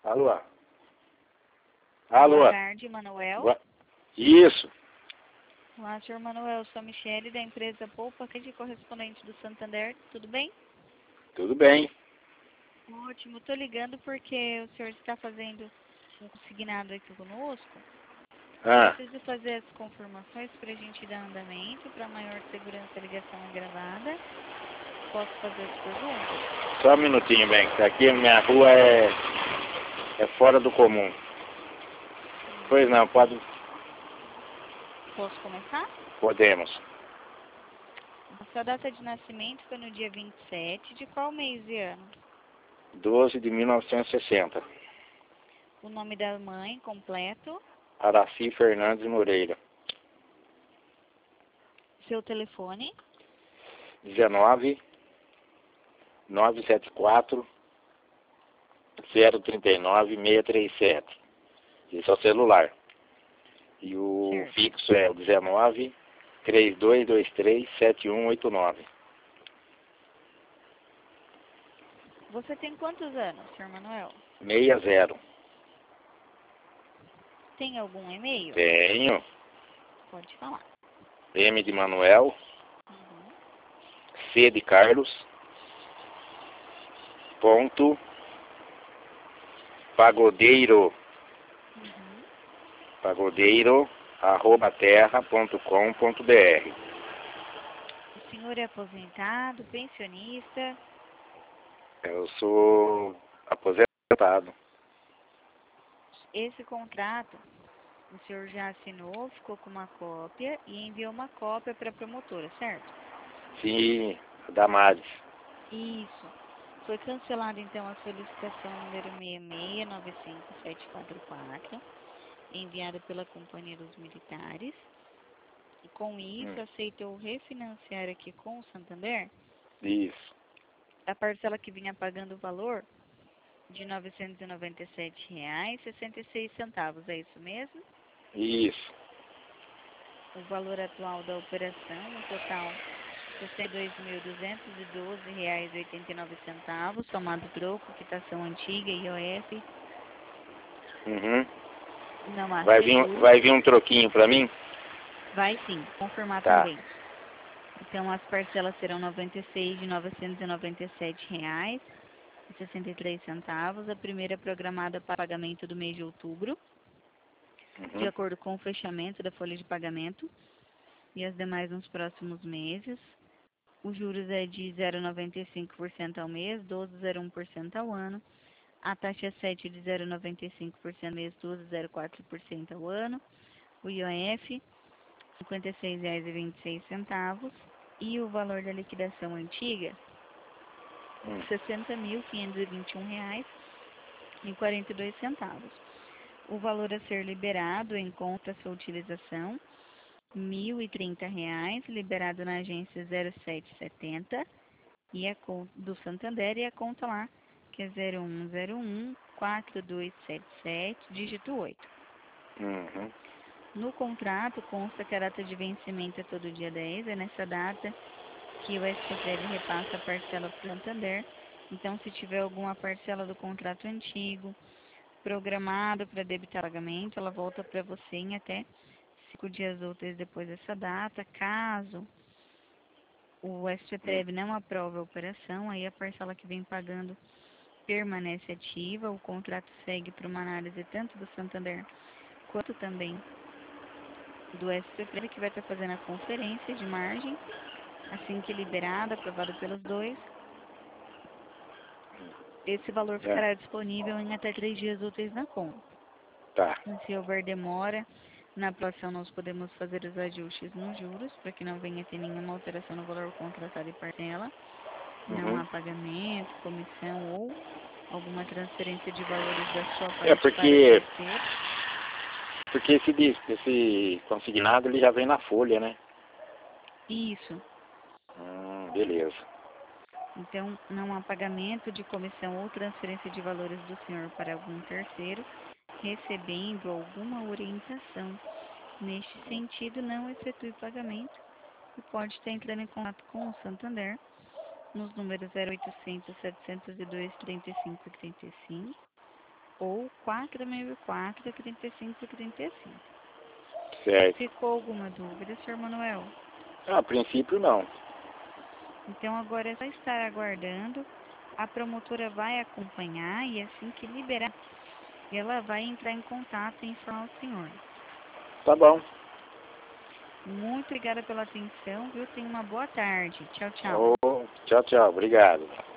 Alô? Boa Alô? tarde, Manuel. Isso. Olá, senhor Manuel. Sou a Michele, da empresa Poupa, que é de correspondente do Santander. Tudo bem? Tudo bem. Ótimo. Estou ligando porque o senhor está fazendo um consignado aqui conosco. Preciso fazer as confirmações para a gente dar andamento. Para maior segurança, a ligação é gravada. Posso fazer as perguntas? Só um minutinho, bem, que aqui a minha rua é fora do comum. Pois não, pode... Posso começar? Podemos. A sua data de nascimento foi no dia 27. De qual mês e ano? 12 de 1960. O nome da mãe completo? Araci Fernandes Moreira. Seu telefone? 19 974 039 637. Esse é o celular. E o Certo. fixo é o 19 3223 7189. Você tem quantos anos, senhor Manuel? 60. Tem algum e-mail? Tenho. Pode falar. M de Manuel, Uhum. C de Carlos, ponto, pagodeiro, Uhum. pagodeiro, @terra.com.br. O senhor é aposentado, pensionista? Eu sou aposentado. Esse contrato o senhor já assinou, ficou com uma cópia e enviou uma cópia para a promotora, certo? Sim, Damares. Isso. Foi cancelada então a solicitação número 6695744, enviada pela Companhia dos Militares. E com isso aceitou refinanciar aqui com o Santander Isso. a parcela que vinha pagando o valor de R$ 997,66. É isso mesmo? Isso. O valor atual da operação, no total, R$ 62.212,89, somado troco, quitação antiga, IOF, Uhum. não há Vai seguro. vir um troquinho para mim? Vai sim, confirmar Tá. também. Então, as parcelas serão R$ 96.997,63. A primeira programada para pagamento do mês de outubro, de Uhum. acordo com o fechamento da folha de pagamento, e as demais nos próximos meses. Os juros é de 0,95% ao mês, 12,01% ao ano. A taxa é 7 de 0,95% ao mês, 12,04% ao ano. O IOF, R$ 56,26. E o valor da liquidação antiga, R$ 60.521,42. O valor a ser liberado em conta sua utilização, R$ 1.030, liberado na agência 0770 e a conta do Santander, e a conta lá, que é 01014277, dígito 8. Uhum. No contrato consta que a data de vencimento é todo dia 10, é nessa data que o SPTEV repassa a parcela para o Santander. Então, se tiver alguma parcela do contrato antigo programado para debitar pagamento, ela volta para você em até 5 dias úteis depois dessa data. Caso o SPTEV não aprove a operação, aí a parcela que vem pagando permanece ativa, o contrato segue para uma análise tanto do Santander quanto também do SPTEV, que vai estar fazendo a conferência de margem. Assim que liberado, aprovado pelos dois, esse valor ficará disponível em até 3 dias úteis na conta. Tá. Se houver demora, na aprovação nós podemos fazer os ajustes nos juros, para que não venha ter nenhuma alteração no valor contratado e parcela. Não há pagamento, comissão ou alguma transferência de valores da sua parte porque para terceiro. esse consignado ele já vem na folha, né? Isso. Beleza. Então, não há pagamento de comissão ou transferência de valores do senhor para algum terceiro, recebendo alguma orientação neste sentido, não efetue pagamento e pode estar entrando em contato com o Santander nos números 0800 702 3535 ou 4004-3535. Certo. Ficou alguma dúvida, Sr. Manuel? A princípio não. Então agora é só estar aguardando. A promotora vai acompanhar e assim que liberar, ela vai entrar em contato e informar o senhor. Tá bom. Muito obrigada pela atenção, viu? Tenha uma boa tarde. Tchau, tchau. Tchau, tchau. Obrigado.